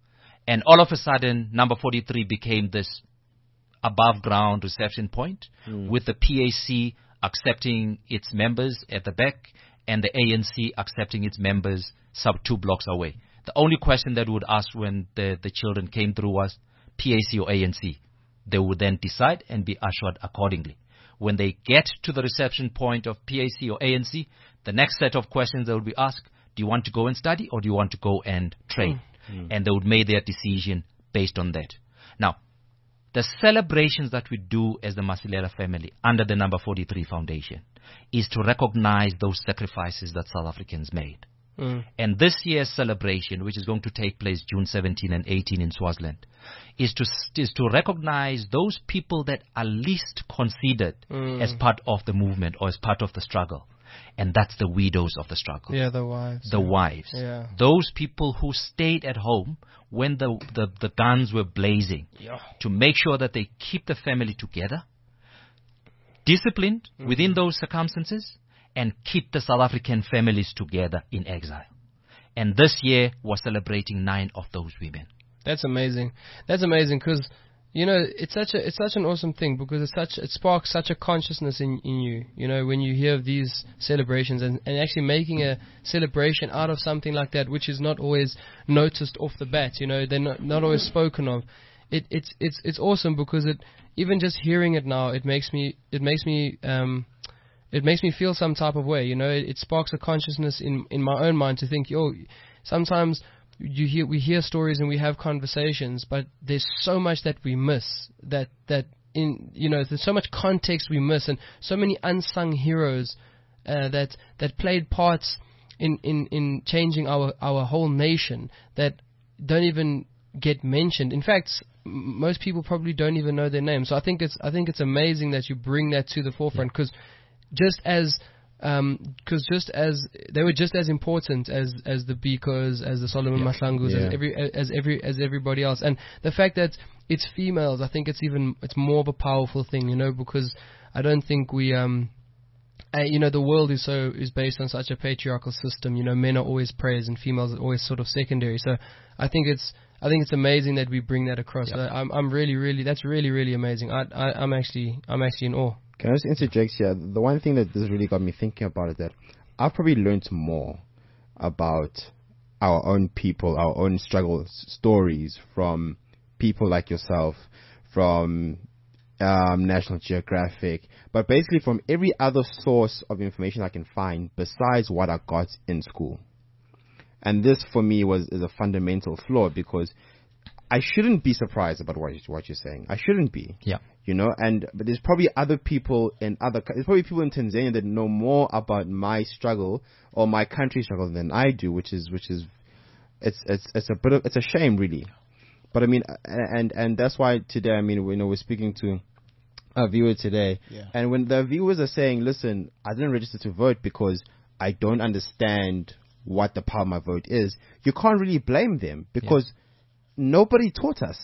And all of a sudden, number forty-three became this above ground reception point mm. with the P A C accepting its members at the back and the A N C accepting its members sub two blocks away. The only question that we would ask when the, the children came through was P A C or A N C. They would then decide and be ushered accordingly. When they get to the reception point of P A C or A N C, the next set of questions they would be asked, do you want to go and study or do you want to go and train? Mm. And they would make their decision based on that. Now, the celebrations that we do as the Masilela family under the number forty-three Foundation is to recognize those sacrifices that South Africans made. Mm. And this year's celebration, which is going to take place June seventeenth and eighteenth in Swaziland, is to is to recognize those people that are least considered mm. as part of the movement or as part of the struggle. And that's the widows of the struggle. Yeah, the wives. The yeah. wives. Yeah. Those people who stayed at home when the, the, the guns were blazing yeah. to make sure that they keep the family together, disciplined mm-hmm. within those circumstances, and keep the South African families together in exile. And this year, we're celebrating nine of those women. That's amazing. That's amazing because, you know, it's such a it's such an awesome thing because it's such it sparks such a consciousness in, in you. You know, when you hear of these celebrations and, and actually making a celebration out of something like that, which is not always noticed off the bat. You know, they're not, not always spoken of. It it's it's it's awesome because it even just hearing it now, it makes me it makes me um it makes me feel some type of way. You know, it, it sparks a consciousness in in my own mind to think, yo, sometimes. You hear, we hear stories and we have conversations, but there's so much that we miss. That that in you know, there's so much context we miss, and so many unsung heroes uh, that that played parts in, in, in changing our, our whole nation that don't even get mentioned. In fact, m- most people probably don't even know their names. So I think it's I think it's amazing that you bring that to the forefront because just as Because um, just as they were just as important as, as the Bikos, as the Solomon yeah. Mahlangus, yeah. as every as every as everybody else, and the fact that it's females, I think it's even it's more of a powerful thing, you know, because I don't think we um, uh, you know, the world is so is based on such a patriarchal system. You know, men are always praised and females are always sort of secondary. So I think it's I think it's amazing that we bring that across. Yeah. So I'm I'm really really that's really really amazing. I, I I'm actually I'm actually in awe. Can I just interject here? The one thing that this really got me thinking about is that I've probably learned more about our own people, our own struggle stories from people like yourself, from um, National Geographic, but basically from every other source of information I can find besides what I got in school. And this, for me, was is a fundamental flaw because I shouldn't be surprised about what, what you're saying. I shouldn't be. Yeah. You know, and but there's probably other people in other there's probably people in Tanzania that know more about my struggle or my country's struggle than I do, which is which is it's it's it's a bit of it's a shame really. But I mean, and and that's why today, I mean, we know we're speaking to a viewer today, Yeah. and when the viewers are saying, "Listen, I didn't register to vote because I don't understand what the power of my vote is," you can't really blame them because yeah. nobody taught us.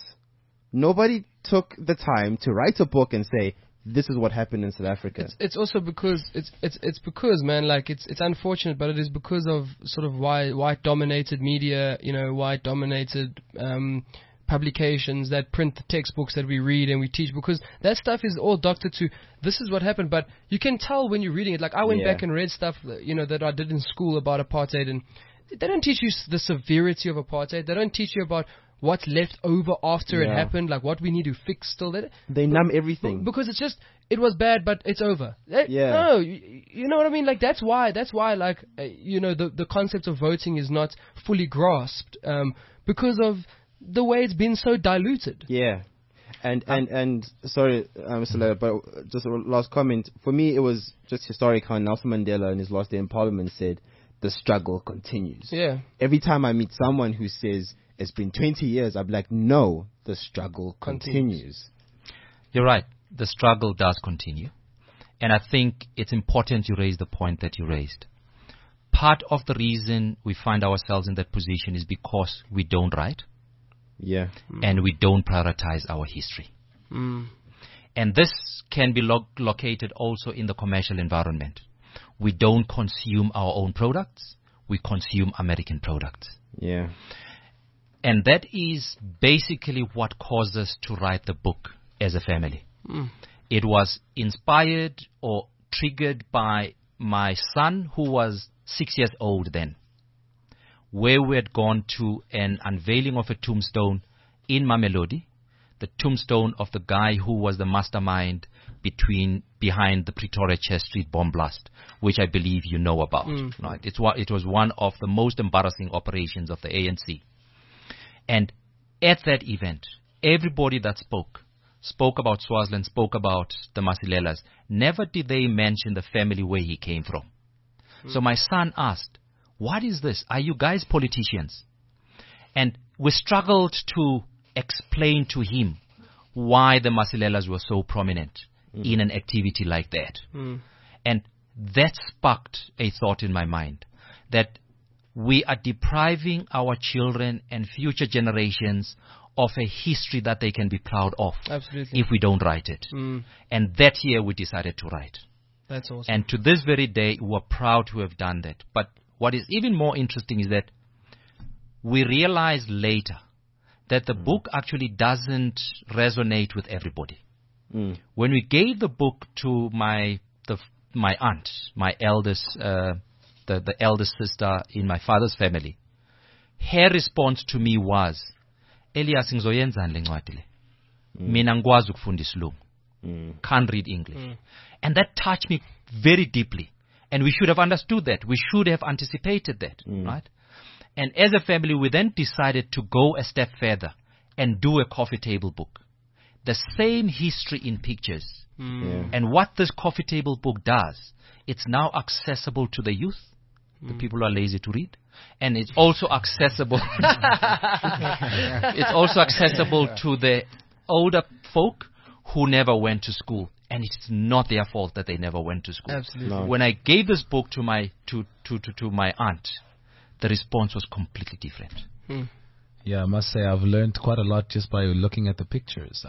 Nobody took the time to write a book and say, this is what happened in South Africa. It's, it's also because it's it's it's because man, like it's it's unfortunate, but it is because of sort of white white dominated media, you know, white dominated um, publications that print the textbooks that we read and we teach. Because that stuff is all doctored to this is what happened, but you can tell when you're reading it. Like I went Yeah. back and read stuff, you know, that I did in school about apartheid, and they don't teach you the severity of apartheid. They don't teach you about what's left over after it Yeah. happened, like what we need to fix still. That They numb everything. because it's just it was bad, but it's over. Eh, Yeah. No, you, you know what I mean. Like that's why that's why like uh, you know the the concept of voting is not fully grasped um, because of the way it's been so diluted. Yeah. And, and, and, sorry, uh, Mister Leder, but just a last comment. For me, it was just historic how Nelson Mandela in his last day in Parliament said, the struggle continues. Yeah. Every time I meet someone who says, it's been twenty years, I'm like, no, the struggle continues. Continues. You're right. The struggle does continue. And I think it's important you raise the point that you raised. Part of the reason we find ourselves in that position is because we don't write Yeah. and we don't prioritize our history. Mm. And this can be lo- located also in the commercial environment. We don't consume our own products. We consume American products. Yeah. And that is basically what caused us to write the book as a family. Mm. It was inspired or triggered by my son, who was six years old then, where we had gone to an unveiling of a tombstone in Mamelodi, the tombstone of the guy who was the mastermind between behind the Pretoria Church Street bomb blast, which I believe you know about. Mm. Right? It's what it was one of the most embarrassing operations of the A N C. And at that event, everybody that spoke, spoke about Swaziland, spoke about the Masilelas. Never did they mention the family where he came from. Mm. So my son asked, what is this? Are you guys politicians? And we struggled to explain to him why the Masilelas were so prominent mm. in an activity like that. Mm. And that sparked a thought in my mind that we are depriving our children and future generations of a history that they can be proud of. Absolutely. If we don't write it. Mm. And that year we decided to write. That's awesome. And to this very day, we're proud to have done that. But what is even more interesting is that we realized later that the book actually doesn't resonate with everybody. Mm. When we gave the book to my the my aunt, my eldest, uh, the the eldest sister in my father's family, her response to me was, "Elias, ngizoyenzani le ncwadi le? Mina ngikwazi ukufunda isilungu. Can't read English." And that touched me very deeply. And we should have understood that. We should have anticipated that, right? And as a family, we then decided to go a step further and do a coffee table book. The same history in pictures. Yeah. And what this coffee table book does, it's now accessible to the youth, the people who are lazy to read. And it's also accessible. It's also accessible to the older folk who never went to school. And it's not their fault that they never went to school. Absolutely. No. When I gave this book to my to, to, to, to my aunt, the response was completely different. Yeah, I must say I've learned quite a lot just by looking at the pictures.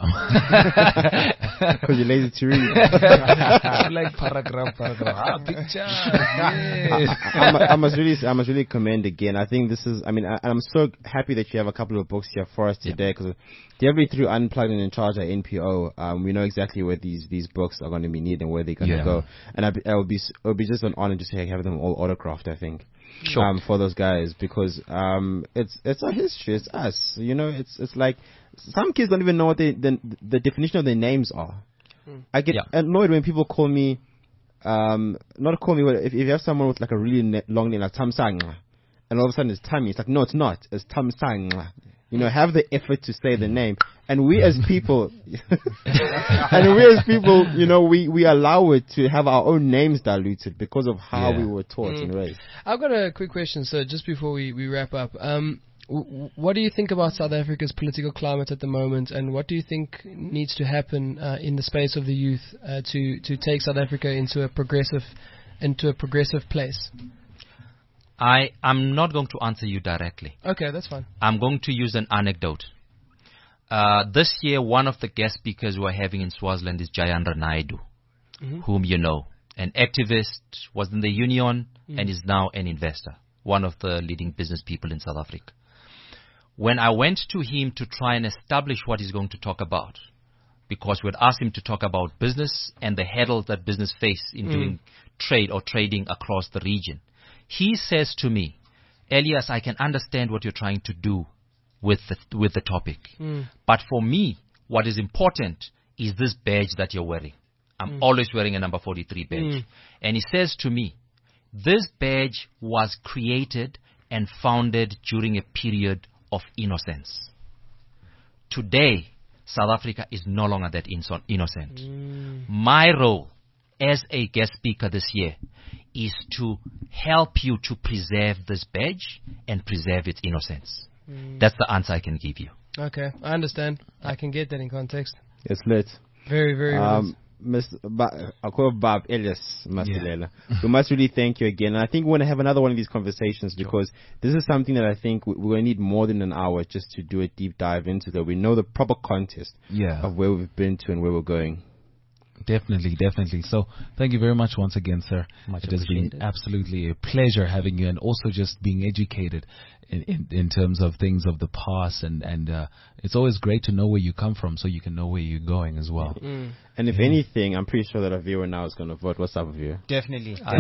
Because you're lazy to read. I'm like paragraph, paragraph. Ah, pictures. Yes. I, I, I must really, I must really commend again. I think this is. I mean, I, I'm so happy that you have a couple of books here for us today because every through Unplugged and In Charge at N P O, um, we know exactly where these these books are going to be needed and where they're going to Yeah. go. And I, I would be, it would be just an honor just to have them all autographed. I think. Sure. Um, for those guys because um, it's it's our history. It's us. You know, it's it's like some kids don't even know what they, the the definition of their names are. I get Yeah. annoyed when people call me, um, not call me. If, if you have someone with like a really ne- long name like Tam Sangla, and all of a sudden it's Tammy, it's like no, it's not. It's Tam Sangla. You know, have the effort to say the name. And we as people, and we as people, you know, we, we allow it to have our own names diluted because of how Yeah. we were taught and raised. I've got a quick question, sir, just before we, we wrap up. Um, w- w- what do you think about South Africa's political climate at the moment, and what do you think needs to happen uh, in the space of the youth uh, to, to take South Africa into a progressive into a progressive place? I am not going to answer you directly. Okay, that's fine. I'm going to use an anecdote. Uh, this year, one of the guest speakers we're having in Swaziland is Jayendra Naidu, whom you know. An activist, was in the union, and is now an investor, one of the leading business people in South Africa. When I went to him to try and establish what he's going to talk about, because we'd asked him to talk about business and the hurdles that business face in doing trade or trading across the region, he says to me, Elias, I can understand what you're trying to do with the, with the topic. But for me, what is important is this badge that you're wearing. I'm always wearing a number forty-three badge. And he says to me, this badge was created and founded during a period of innocence. Today, South Africa is no longer that inso- innocent. My role as a guest speaker this year is to help you to preserve this badge and preserve its innocence. That's the answer I can give you. Okay, I understand. I can get that in context. It's lit. Very, very Um, Mister Ba- I call Bob Elias Masilela. We must really thank you again. And I think we want to have another one of these conversations because this is something that I think we- we're going to need more than an hour just to do a deep dive into, that we know the proper context Yeah. of where we've been to and where we're going. Definitely, definitely. So thank you very much once again, sir. Much it has been appreciated. absolutely a pleasure having you and also just being educated in, in, in terms of things of the past. And, and uh, it's always great to know where you come from so you can know where you're going as well. And if anything, I'm pretty sure that a viewer now is going to vote. What's up, viewer? Definitely. So,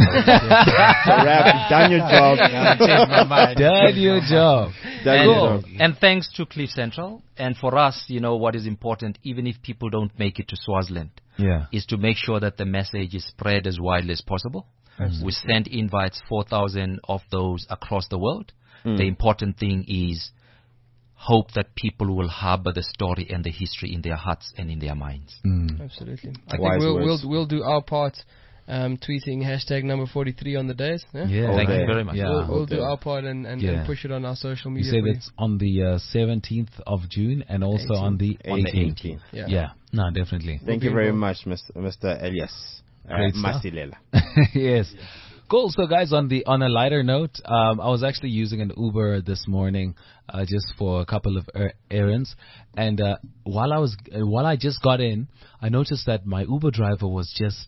Rap, you've done your job. Changed my mind. Done your job. Done And, your job. and thanks to Cliff Central. And for us, you know, what is important, even if people don't make it to Swaziland, Yeah. is to make sure that the message is spread as widely as possible. We send invites, four thousand of those across the world. The important thing is hope that people will harbor the story and the history in their hearts and in their minds. Absolutely. I Wise think we'll, words. we'll we'll do our part, um, tweeting hashtag number forty-three on the days. Yeah? Yeah. Thank Okay. you very much. Yeah. We'll, we'll do Okay. our part and, and, Yeah. and push it on our social You media. say for you. that's on the uh, seventeenth of June and also on the on the eighteenth. eighteenth. Yeah. Yeah. No, definitely. Thank We'll you be very involved. much, Mister Mister Elias uh, Great stuff. Masilela. Yes. Cool. So, guys, on the on a lighter note, um, I was actually using an Uber this morning uh, just for a couple of er- errands, and uh, while I was uh, while I just got in, I noticed that my Uber driver was just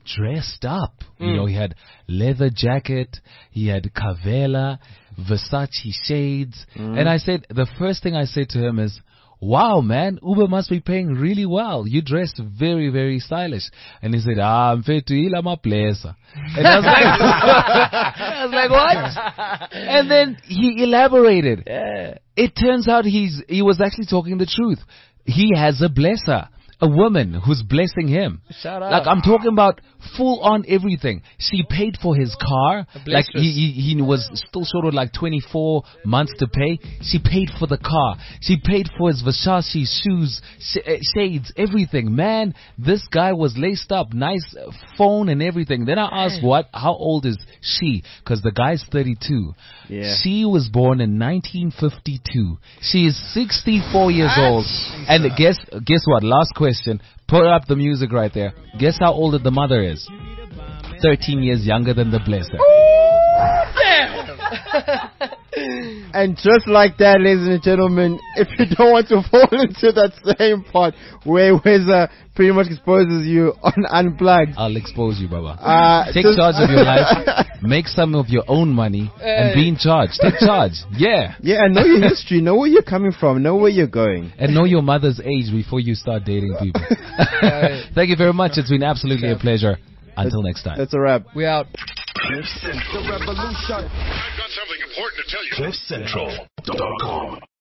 dressed up. You Mm. know, he had leather jacket, he had Cavella, Versace shades. And I said, the first thing I said to him is, wow, man, Uber must be paying really well. You dressed very, very stylish. And he said, ah, I'm fit to eat, I'm a placer. And I was like, I was like, what? And then he elaborated. It turns out he's, he was actually talking the truth. He has a blesser. A woman who's blessing him. Shout out. Like, I'm talking about full on everything. She paid for his car. Like, he, he, he was still short of like twenty-four months to pay. She paid for the car. She paid for his Versace shoes, sh- uh, shades, everything. Man, this guy was laced up. Nice uh, phone and everything. Then I asked, what, how old is she? Because the guy's thirty-two. Yeah. She was born in nineteen fifty-two. She is sixty-four years old. And guess, guess what? Last question. Put up the music right there. Guess how old the mother is? thirteen years younger than the blesser. And just like that, ladies and gentlemen, if you don't want to fall into that same part where Weza pretty much exposes you on Unplugged, I'll expose you, Baba. uh, Take just- charge of your life. Make some of your own money and be in charge. Take charge. Yeah. Yeah, and know your history, know where you're coming from, know where you're going. And know your mother's age before you start dating people. Thank you very much. It's been absolutely a pleasure. Until next time. That's a wrap. We out. I've got something important to tell you. cliff central dot com